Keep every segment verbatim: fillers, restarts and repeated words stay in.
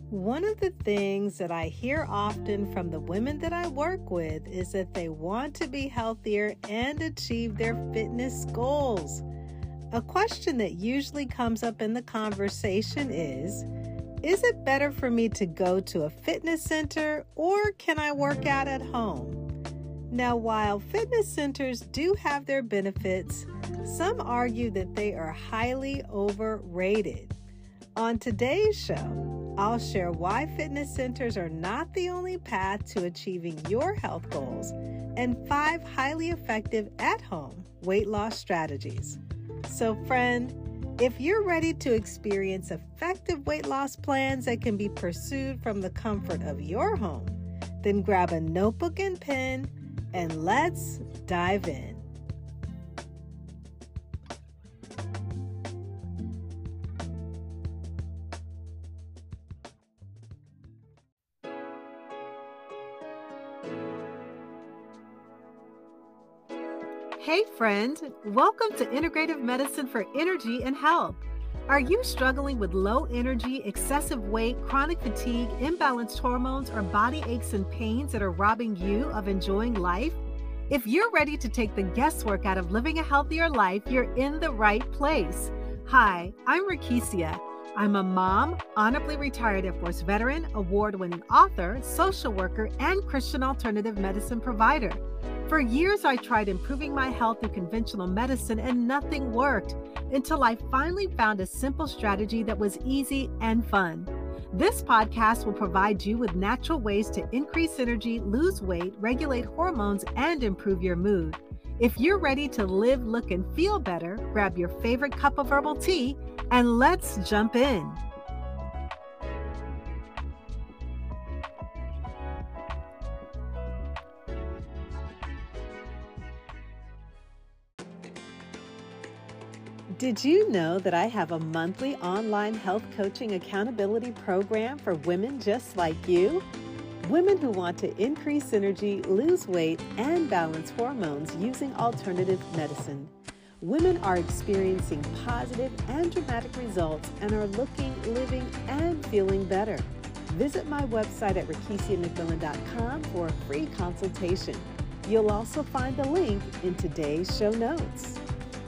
One of the things that I hear often from the women that I work with is that they want to be healthier and achieve their fitness goals. A question that usually comes up in the conversation is, is it better for me to go to a fitness center or can I work out at home? Now, while fitness centers do have their benefits, some argue that they are highly overrated. On today's show, I'll share why fitness centers are not the only path to achieving your health goals and five highly effective at-home weight loss strategies. So friend, if you're ready to experience effective weight loss plans that can be pursued from the comfort of your home, then grab a notebook and pen and let's dive in. Hey friend, welcome to Integrative Medicine for Energy and Health. Are you struggling with low energy, excessive weight, chronic fatigue, imbalanced hormones, or body aches and pains that are robbing you of enjoying life? If you're ready to take the guesswork out of living a healthier life, you're in the right place. Hi, I'm Rakesia. I'm a mom, honorably retired Air Force veteran, award-winning author, social worker, and Christian alternative medicine provider. For years, I tried improving my health through conventional medicine and nothing worked until I finally found a simple strategy that was easy and fun. This podcast will provide you with natural ways to increase energy, lose weight, regulate hormones, and improve your mood. If you're ready to live, look, and feel better, grab your favorite cup of herbal tea and let's jump in. Did you know that I have a monthly online health coaching accountability program for women just like you? Women who want to increase energy, lose weight, and balance hormones using alternative medicine. Women are experiencing positive and dramatic results and are looking, living, and feeling better. Visit my website at rakesia mcmillan dot com for a free consultation. You'll also find the link in today's show notes.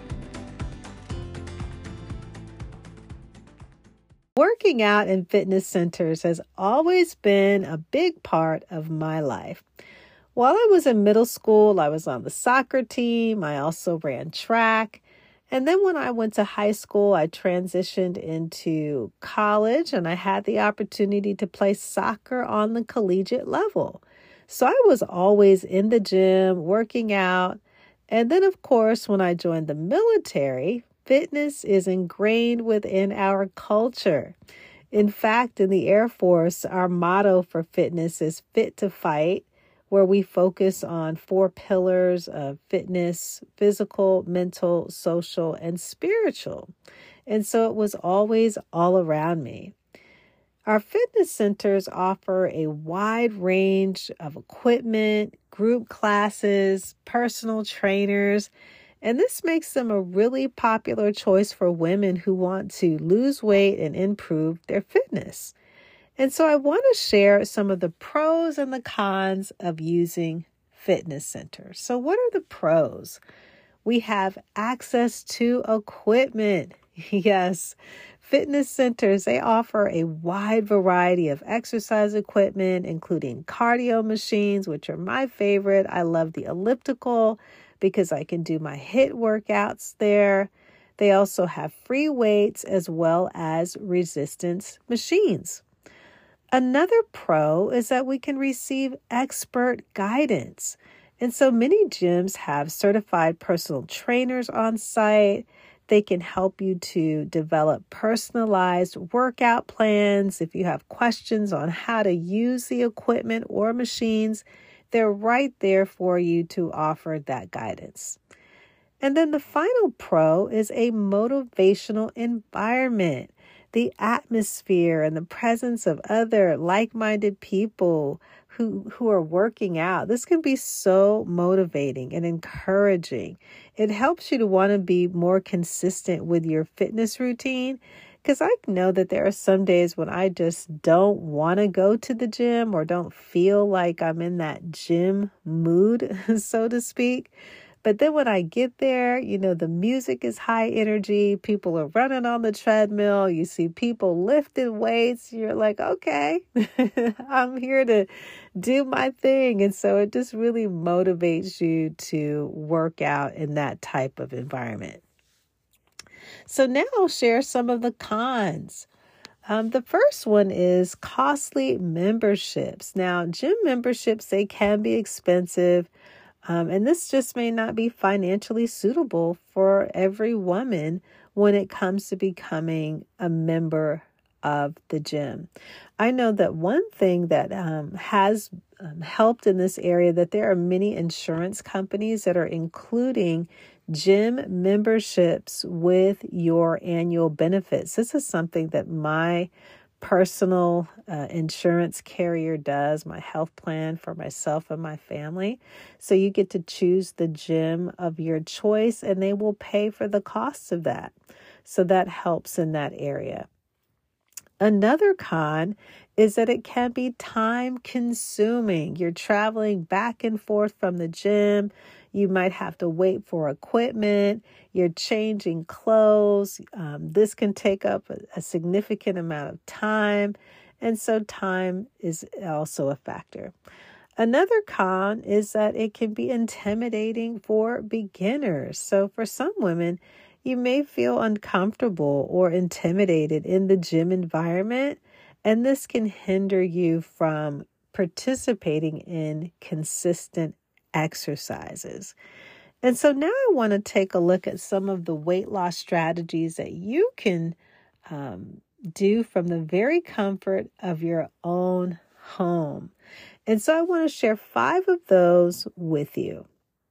Working out in fitness centers has always been a big part of my life. While I was in middle school, I was on the soccer team. I also ran track. And then when I went to high school, I transitioned into college and I had the opportunity to play soccer on the collegiate level. So I was always in the gym, working out. And then, of course, when I joined the military, fitness is ingrained within our culture. In fact, in the Air Force, our motto for fitness is fit to fight, where we focus on four pillars of fitness: physical, mental, social, and spiritual. And so it was always all around me. Our fitness centers offer a wide range of equipment, group classes, personal trainers, and this makes them a really popular choice for women who want to lose weight and improve their fitness. And so I want to share some of the pros and the cons of using fitness centers. So what are the pros? We have access to equipment. Yes, fitness centers, they offer a wide variety of exercise equipment, including cardio machines, which are my favorite. I love the elliptical because I can do my HIIT workouts there. They also have free weights as well as resistance machines. Another pro is that we can receive expert guidance. And so many gyms have certified personal trainers on site. They can help you to develop personalized workout plans. If you have questions on how to use the equipment or machines, they're right there for you to offer that guidance. And then the final pro is a motivational environment. The atmosphere and the presence of other like-minded people who, who are working out. This can be so motivating and encouraging. It helps you to want to be more consistent with your fitness routine Because I know that there are some days when I just don't want to go to the gym or don't feel like I'm in that gym mood, so to speak. But then when I get there, you know, the music is high energy. People are running on the treadmill. You see people lifting weights. You're like, okay, I'm here to do my thing. And so it just really motivates you to work out in that type of environment. So now I'll share some of the cons. Um, the first one is costly memberships. Now, gym memberships, they can be expensive. Um, and this just may not be financially suitable for every woman when it comes to becoming a member of the gym. I know that one thing that um, has um, helped in this area, that there are many insurance companies that are including gym memberships with your annual benefits. This is something that my personal uh, insurance carrier does, my health plan for myself and my family. So you get to choose the gym of your choice and they will pay for the costs of that. So that helps in that area. Another con is that it can be time consuming. You're traveling back and forth from the gym. You might have to wait for equipment. You're changing clothes. Um, this can take up a, a significant amount of time. And so time is also a factor. Another con is that it can be intimidating for beginners. So for some women, you may feel uncomfortable or intimidated in the gym environment, and this can hinder you from participating in consistent exercises. And so now I want to take a look at some of the weight loss strategies that you can um, do from the very comfort of your own home. And so I want to share five of those with you.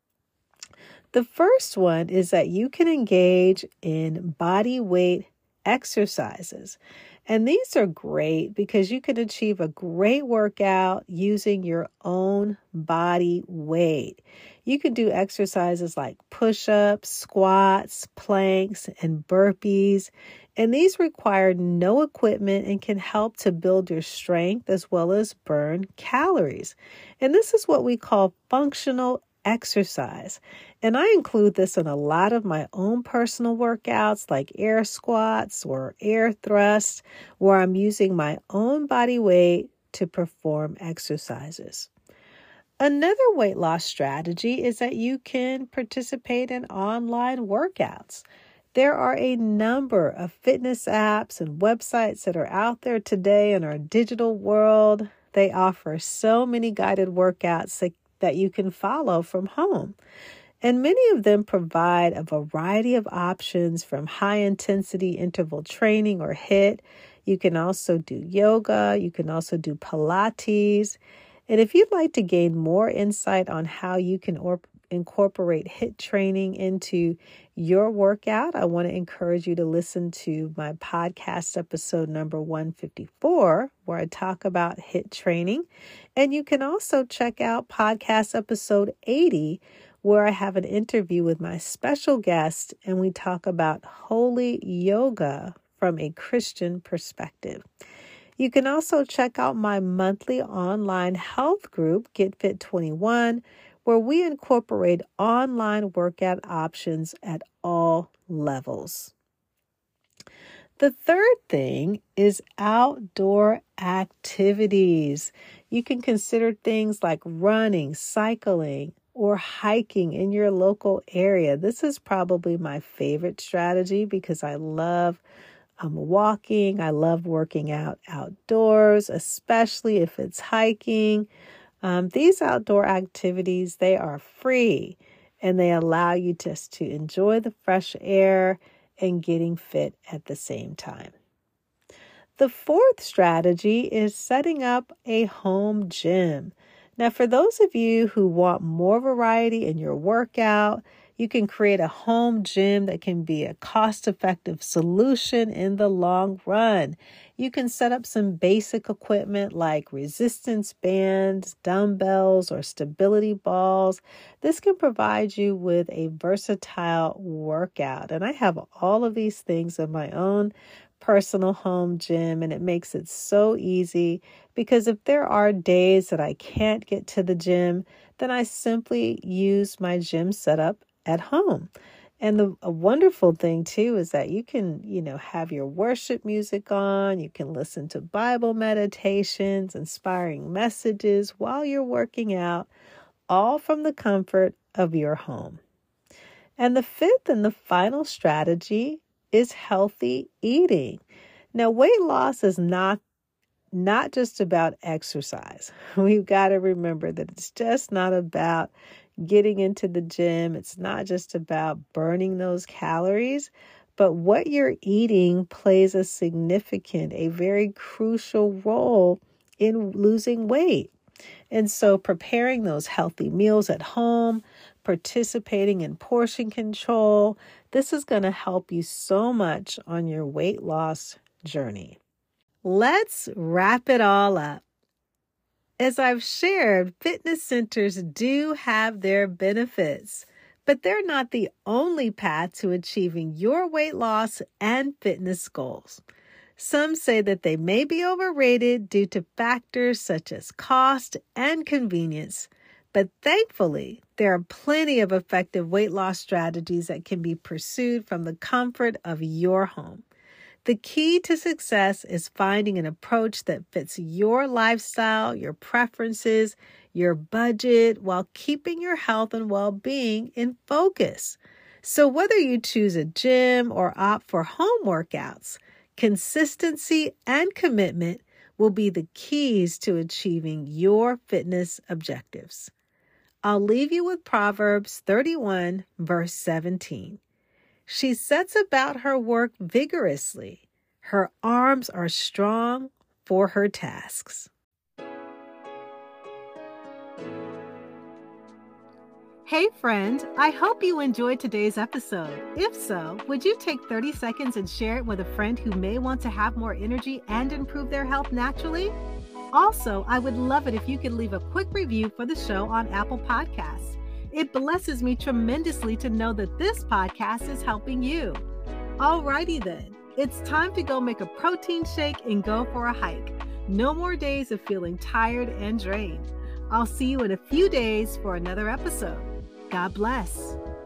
The first one is that you can engage in body weight exercises. And these are great because you can achieve a great workout using your own body weight. You can do exercises like push-ups, squats, planks, and burpees. And these require no equipment and can help to build your strength as well as burn calories. And this is what we call functional exercise. And I include this in a lot of my own personal workouts like air squats or air thrusts, where I'm using my own body weight to perform exercises. Another weight loss strategy is that you can participate in online workouts. There are a number of fitness apps and websites that are out there today in our digital world. They offer so many guided workouts that that you can follow from home. And many of them provide a variety of options from high intensity interval training or HIIT. You can also do yoga. You can also do Pilates. And if you'd like to gain more insight on how you can or- incorporate HIIT training into your workout, I want to encourage you to listen to my podcast episode number one fifty-four, where I talk about HIIT training. And you can also check out podcast episode eighty, where I have an interview with my special guest and we talk about holy yoga from a Christian perspective. You can also check out my monthly online health group, Get Fit twenty-one, where we incorporate online workout options at all levels. The third thing is outdoor activities. You can consider things like running, cycling, or hiking in your local area. This is probably my favorite strategy because I love um, walking. I love working out outdoors, especially if it's hiking. Um, these outdoor activities, they are free and they allow you just to enjoy the fresh air and getting fit at the same time. The fourth strategy is setting up a home gym. Now, for those of you who want more variety in your workout, you can create a home gym that can be a cost-effective solution in the long run. You can set up some basic equipment like resistance bands, dumbbells, or stability balls. This can provide you with a versatile workout. And I have all of these things in my own personal home gym, and it makes it so easy because if there are days that I can't get to the gym, then I simply use my gym setup at home. And the a wonderful thing too is that you can, you know, have your worship music on, you can listen to Bible meditations, inspiring messages while you're working out, all from the comfort of your home. And the fifth and the final strategy is healthy eating. Now, weight loss is not not just about exercise. We've got to remember that it's just not about getting into the gym. It's not just about burning those calories, but what you're eating plays a significant, a very crucial role in losing weight. And so preparing those healthy meals at home, participating in portion control, this is going to help you so much on your weight loss journey. Let's wrap it all up. As I've shared, fitness centers do have their benefits, but they're not the only path to achieving your weight loss and fitness goals. Some say that they may be overrated due to factors such as cost and convenience, but thankfully, there are plenty of effective weight loss strategies that can be pursued from the comfort of your home. The key to success is finding an approach that fits your lifestyle, your preferences, your budget, while keeping your health and well-being in focus. So whether you choose a gym or opt for home workouts, consistency and commitment will be the keys to achieving your fitness objectives. I'll leave you with Proverbs thirty-one, verse seventeen. She sets about her work vigorously. Her arms are strong for her tasks. Hey friend, I hope you enjoyed today's episode. If so, would you take thirty seconds and share it with a friend who may want to have more energy and improve their health naturally? Also, I would love it if you could leave a quick review for the show on Apple Podcasts. It blesses me tremendously to know that this podcast is helping you. Alrighty then, it's time to go make a protein shake and go for a hike. No more days of feeling tired and drained. I'll see you in a few days for another episode. God bless.